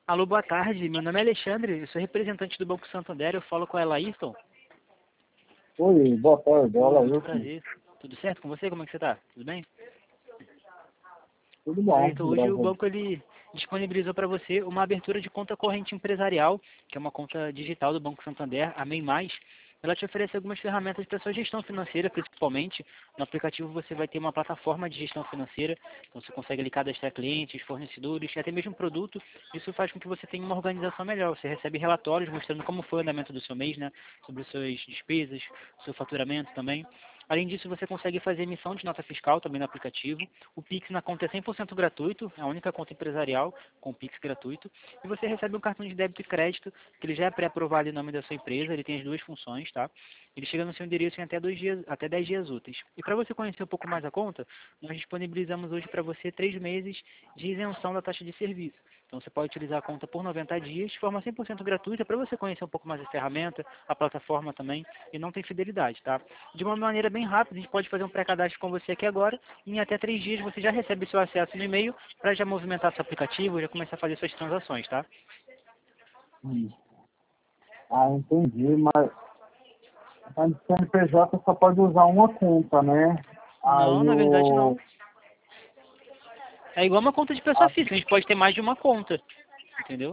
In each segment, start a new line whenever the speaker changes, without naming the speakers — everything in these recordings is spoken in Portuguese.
Alô, boa tarde. Meu nome é Alexandre, eu sou representante do Banco Santander, eu falo com a Laírton.
Oi, boa tarde. Olá,
Muito
Wilson.
prazer. Tudo certo com você? Como é que você tá? Tudo bem?
Tudo bom,
Laírton, hoje o
graças a Deus.
banco ele disponibilizou para você uma abertura de conta corrente empresarial, que é uma conta digital do Banco Santander, a MEI+. Ela te oferece algumas ferramentas para sua gestão financeira, principalmente. No aplicativo você vai ter uma plataforma de gestão financeira, então você consegue ali cadastrar clientes, fornecedores, até mesmo produto. Isso faz com que você tenha uma organização melhor. Você recebe relatórios mostrando como foi o andamento do seu mês, né? Sobre suas despesas, seu faturamento também. Além disso, você consegue fazer emissão de nota fiscal também no aplicativo. O Pix na conta é 100% gratuito, é a única conta empresarial com Pix gratuito. E você recebe um cartão de débito e crédito, que ele já é pré-aprovado em nome da sua empresa, ele tem as duas funções, tá? Ele chega no seu endereço em até 10 dias úteis. E para você conhecer um pouco mais a conta, nós disponibilizamos hoje para você 3 meses de isenção da taxa de serviço. Então você pode utilizar a conta por 90 dias de forma 100% gratuita para você conhecer um pouco mais a ferramenta, a plataforma também, e não tem fidelidade, tá? De uma maneira bem rápida, a gente pode fazer um pré-cadastro com você aqui agora, e em até 3 dias você já recebe seu acesso no e-mail para já movimentar seu aplicativo, já começar a fazer suas transações, tá?
Hum. Ah, entendi, mas a CNPJ só pode usar uma conta, né?
Não,
Aí
na verdade não.
o...
É igual uma conta de pessoa
Ah,
física, a gente pode ter mais de uma conta, entendeu?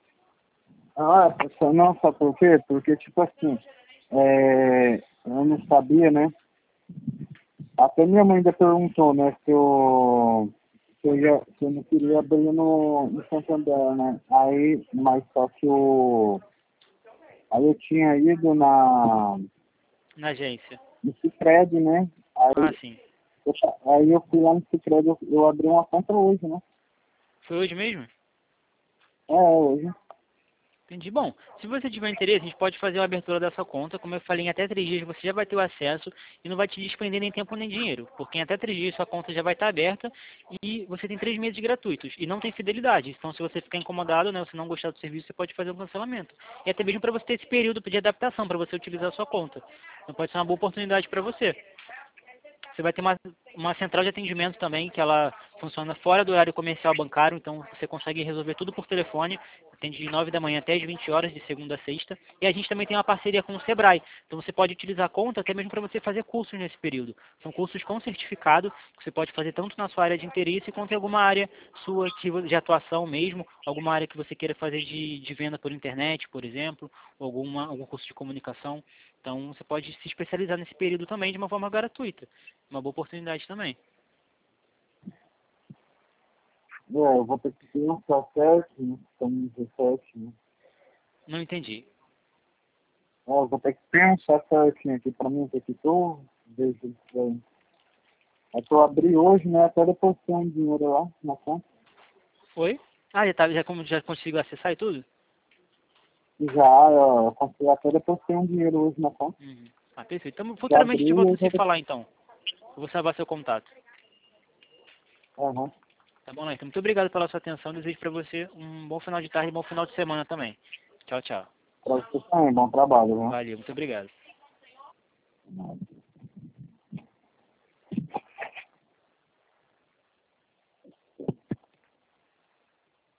não, sabe por quê? Porque, tipo assim, eu não sabia, né? Até minha mãe ainda perguntou, né, se eu não queria abrir no Santander, né? Aí, mas só que aí eu tinha ido
Na agência.
no Sicredi, né?
Ah, sim.
Aí eu fui lá no Sicredi, eu abri uma conta hoje, né?
Foi hoje mesmo?
Hoje.
Entendi. Bom, se você tiver interesse, a gente pode fazer a abertura dessa conta. Como eu falei, em até 3 dias você já vai ter o acesso e não vai te despender nem tempo nem dinheiro, porque em até 3 dias sua conta já vai estar aberta e você tem 3 meses gratuitos e não tem fidelidade. Então, se você ficar incomodado, né, se não gostar do serviço, você pode fazer um cancelamento. E até mesmo para você ter esse período de adaptação, para você utilizar a sua conta. Então, pode ser uma boa oportunidade para você. Você vai ter uma central de atendimento também, que ela funciona fora do horário comercial bancário, então você consegue resolver tudo por telefone, atende de 9 da manhã até as 20 horas, de segunda a sexta. E a gente também tem uma parceria com o Sebrae, então você pode utilizar a conta até mesmo para você fazer cursos nesse período. São cursos com certificado, que você pode fazer tanto na sua área de interesse quanto em alguma área sua de atuação mesmo, alguma área que você queira fazer de venda por internet, por exemplo, ou algum curso de comunicação. Então você pode se especializar nesse período também de uma forma gratuita. Uma boa oportunidade também.
Eu vou ter que pensar certo, né? Estamos 17, né?
Não entendi.
Eu vou ter que pensar certinho aqui pra mim, que tô, vejo isso aí. É que eu abri hoje, né? Até depois tem um dinheiro lá na conta.
Oi? Ah, já consigo acessar e tudo?
E já, eu consegui até depois tem um dinheiro hoje na conta.
Uhum. Ah, perfeito. Então,
Já
futuramente a
abri
gente
e
volta
eu
a se
já...
falar então. Eu vou salvar seu contato.
Aham.
Tá bom, Leito? Muito obrigado pela sua atenção. Desejo para você um bom final de tarde e bom final de semana também. Tchau, tchau.
Pra você também, bom trabalho,
Valeu, muito obrigado.
viu?